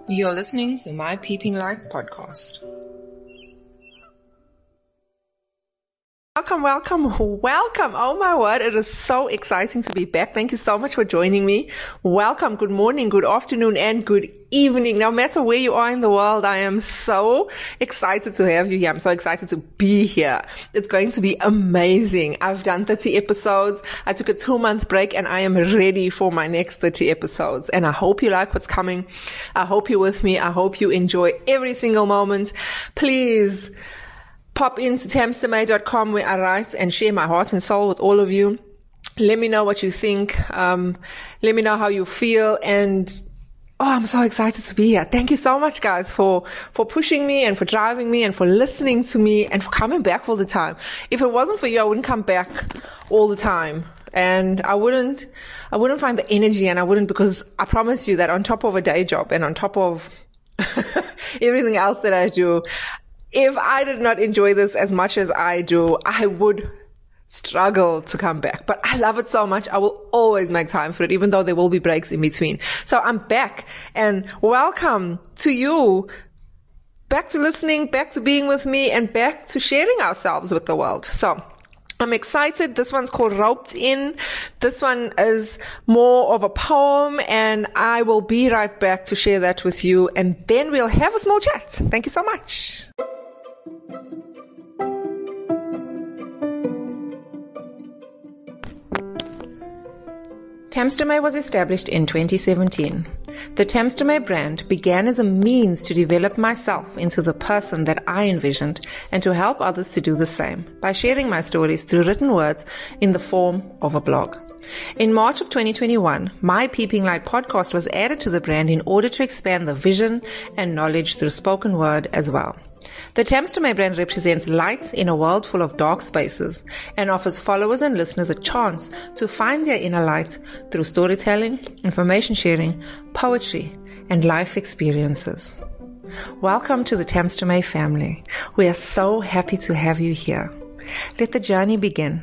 You're listening to My Peeping Light podcast. Welcome. Oh my word, it is so exciting to be back. Thank you so much for joining me. Welcome, good morning, good afternoon, and good evening. No matter where you are in the world, I am so excited to have you here. I'm so excited to be here. It's going to be amazing. I've done 30 episodes. I took a 2-month break and I am ready for my next 30 episodes. And I hope you like what's coming. I hope you're with me. I hope you enjoy every single moment. Please pop into tamstermay.com where I write and share my heart and soul with all of you. Let me know what you think. Let me know how you feel. And I'm so excited to be here. Thank you so much, guys, for pushing me and for driving me and for listening to me and for coming back all the time. If it wasn't for you, I wouldn't come back all the time. And I wouldn't find the energy, and I wouldn't, because I promise you that on top of a day job and on top of everything else that I do, if I did not enjoy this as much as I do, I would struggle to come back. But I love it so much, I will always make time for it, even though there will be breaks in between. So I'm back, and welcome to you. Back to listening, back to being with me, and back to sharing ourselves with the world. So I'm excited. This one's called Roped In. This one is more of a poem, and I will be right back to share that with you, and then we'll have a small chat. Thank you so much. Tamstermay was established in 2017. The Tamstermay brand began as a means to develop myself into the person that I envisioned and to help others to do the same by sharing my stories through written words in the form of a blog. In March of 2021, My Peeping Light podcast was added to the brand in order to expand the vision and knowledge through spoken word as well. The Tamstermay brand represents light in a world full of dark spaces and offers followers and listeners a chance to find their inner light through storytelling, information sharing, poetry, and life experiences. Welcome to the Tamstermay family. We are so happy to have you here. Let the journey begin.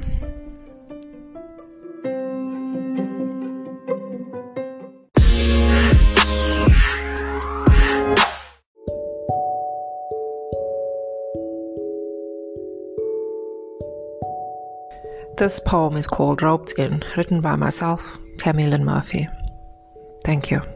This poem is called Roped In, written by myself, Tammy Lynn Murphy. Thank you.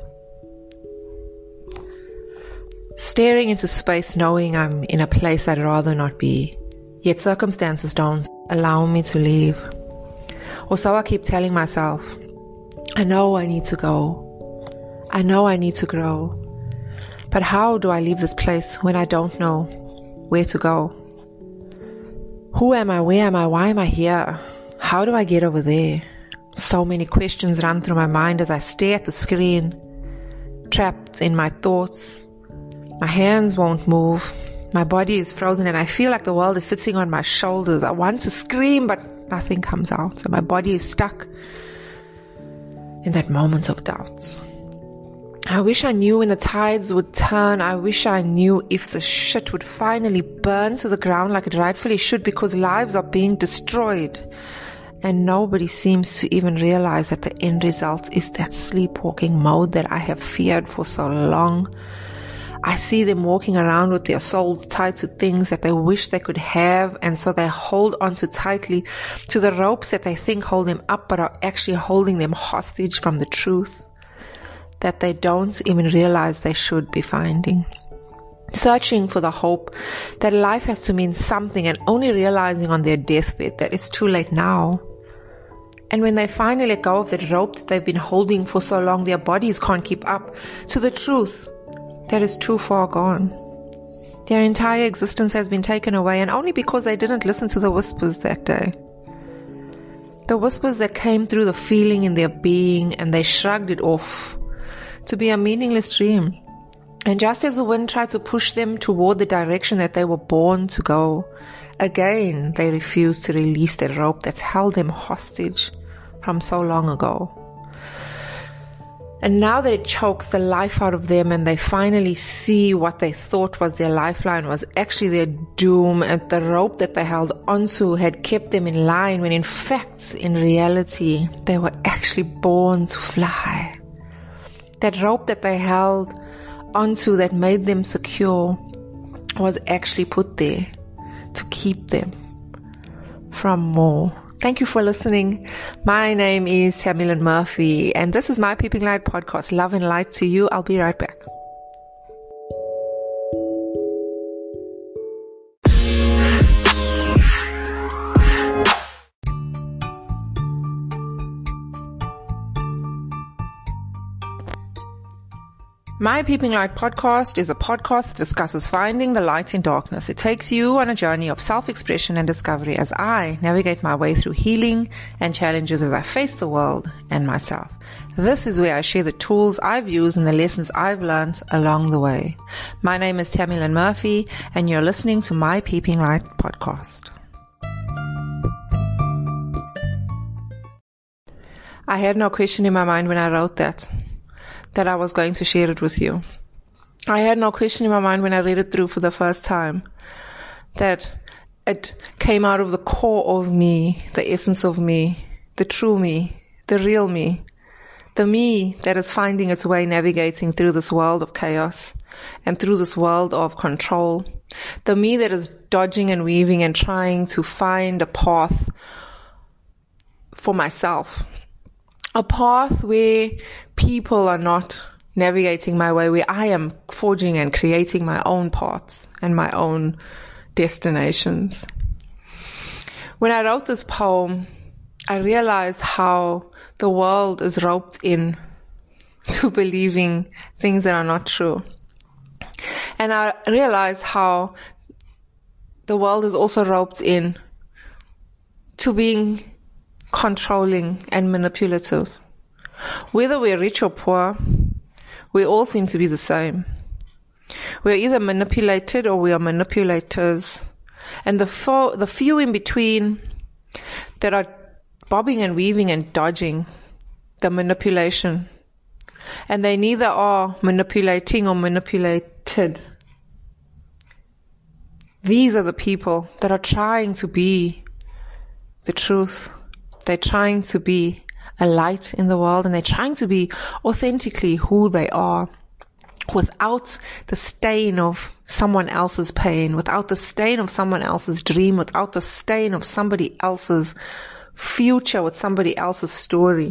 Staring into space, knowing I'm in a place I'd rather not be, yet circumstances don't allow me to leave. Or so I keep telling myself, I know I need to go. I know I need to grow. But how do I leave this place when I don't know where to go? Who am I? Where am I? Why am I here? How do I get over there? So many questions run through my mind as I stare at the screen, trapped in my thoughts. My hands won't move. My body is frozen and I feel like the world is sitting on my shoulders. I want to scream, but nothing comes out. So my body is stuck in that moment of doubt. I wish I knew when the tides would turn. I wish I knew if the shit would finally burn to the ground like it rightfully should, because lives are being destroyed. And nobody seems to even realize that the end result is that sleepwalking mode that I have feared for so long. I see them walking around with their souls tied to things that they wish they could have, and so they hold on too tightly to the ropes that they think hold them up, but are actually holding them hostage from the truth that they don't even realize they should be finding. Searching for the hope that life has to mean something, and only realizing on their deathbed that it's too late now. And when they finally let go of that rope that they've been holding for so long, their bodies can't keep up to the truth that is too far gone. Their entire existence has been taken away, and only because they didn't listen to the whispers that day. The whispers that came through the feeling in their being, and they shrugged it off to be a meaningless dream. And just as the wind tried to push them toward the direction that they were born to go, again they refused to release the rope that's held them hostage from so long ago. And now that it chokes the life out of them and they finally see what they thought was their lifeline was actually their doom, and the rope that they held onto had kept them in line, when in fact, in reality, they were actually born to fly. That rope that they held onto that made them secure was actually put there to keep them from more. Thank you for listening. My name is Tammy-Lynn Murphy, and this is my Peeping Light podcast. Love and light to you. I'll be right back. My Peeping Light podcast is a podcast that discusses finding the light in darkness. It takes you on a journey of self-expression and discovery as I navigate my way through healing and challenges as I face the world and myself. This is where I share the tools I've used and the lessons I've learned along the way. My name is Tammy-Lynn Murphy, and you're listening to My Peeping Light podcast. I had no question in my mind when I wrote that I was going to share it with you. I had no question in my mind when I read it through for the first time that it came out of the core of me, the essence of me, the true me, the real me, the me that is finding its way navigating through this world of chaos and through this world of control, the me that is dodging and weaving and trying to find a path for myself. A path where people are not navigating my way, where I am forging and creating my own paths and my own destinations. When I wrote this poem, I realized how the world is roped in to believing things that are not true. And I realized how the world is also roped in to being controlling and manipulative. Whether we're rich or poor, we all seem to be the same. We're either manipulated or we are manipulators. And the few in between that are bobbing and weaving and dodging the manipulation. And they neither are manipulating or manipulated. These are the people that are trying to be the truth. They're trying to be a light in the world, and they're trying to be authentically who they are without the stain of someone else's pain, without the stain of someone else's dream, without the stain of somebody else's future, with somebody else's story.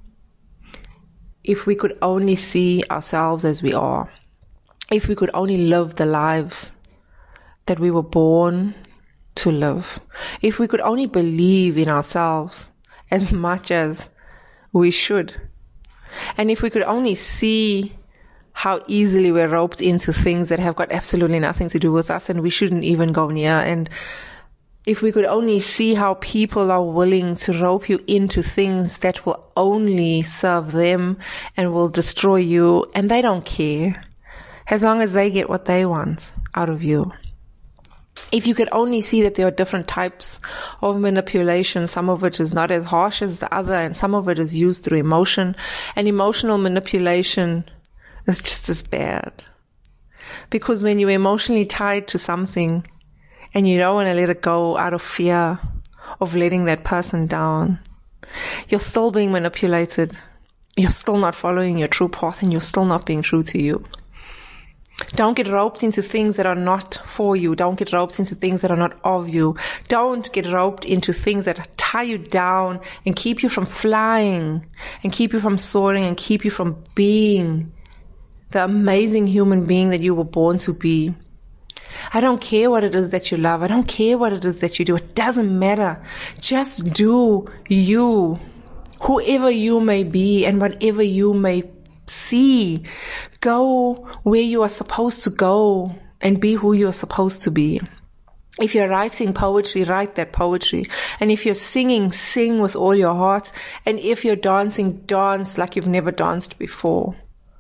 If we could only see ourselves as we are, if we could only live the lives that we were born to live, if we could only believe in ourselves as much as we should. And if we could only see how easily we're roped into things that have got absolutely nothing to do with us and we shouldn't even go near. And if we could only see how people are willing to rope you into things that will only serve them and will destroy you, and they don't care as long as they get what they want out of you. If you could only see that there are different types of manipulation, some of which is not as harsh as the other, and some of it is used through emotion, and emotional manipulation is just as bad. Because when you're emotionally tied to something and you don't want to let it go out of fear of letting that person down, you're still being manipulated. You're still not following your true path, and you're still not being true to you. Don't get roped into things that are not for you. Don't get roped into things that are not of you. Don't get roped into things that tie you down and keep you from flying and keep you from soaring and keep you from being the amazing human being that you were born to be. I don't care what it is that you love. I don't care what it is that you do. It doesn't matter. Just do you, whoever you may be and whatever you may see. Go where you are supposed to go and be who you are supposed to be. If you're writing poetry, write that poetry. And if you're singing, sing with all your heart. And if you're dancing, dance like you've never danced before.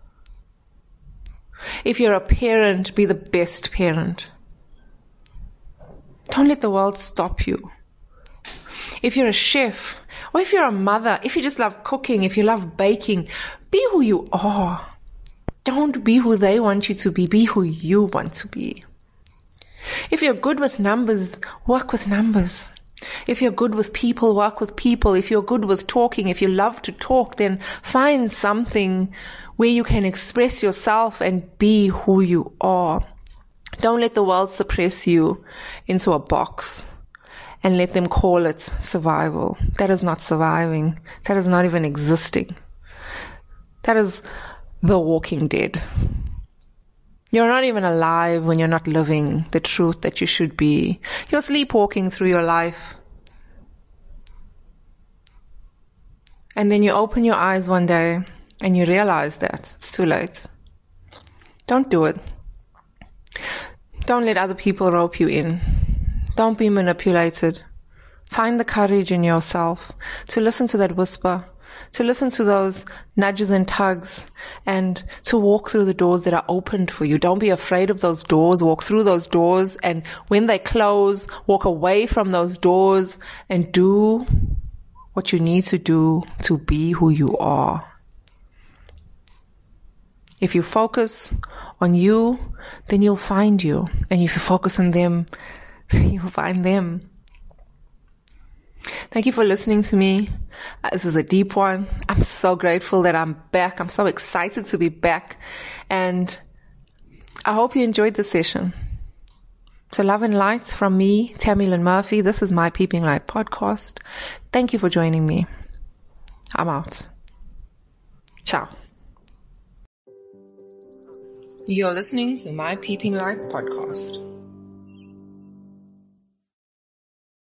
If you're a parent, be the best parent. Don't let the world stop you. If you're a chef, or if you're a mother, if you just love cooking, if you love baking, be who you are. Don't be who they want you to be. Be who you want to be. If you're good with numbers, work with numbers. If you're good with people, work with people. If you're good with talking, if you love to talk, then find something where you can express yourself and be who you are. Don't let the world suppress you into a box and let them call it survival. That is not surviving. That is not even existing. That is the walking dead. You're not even alive when you're not living the truth that you should be. You're sleepwalking through your life. And then you open your eyes one day and you realize that it's too late. Don't do it. Don't let other people rope you in. Don't be manipulated. Find the courage in yourself to listen to that whisper, to listen to those nudges and tugs, and to walk through the doors that are opened for you. Don't be afraid of those doors. Walk through those doors, and when they close, walk away from those doors and do what you need to do to be who you are. If you focus on you, then you'll find you. And if you focus on them, you'll find them. Thank you for listening to me. This is a deep one. I'm so grateful that I'm back. I'm so excited to be back. And I hope you enjoyed the session. So love and light from me, Tammy Lynn Murphy. This is my Peeping Light podcast. Thank you for joining me. I'm out. Ciao. You're listening to my Peeping Light podcast.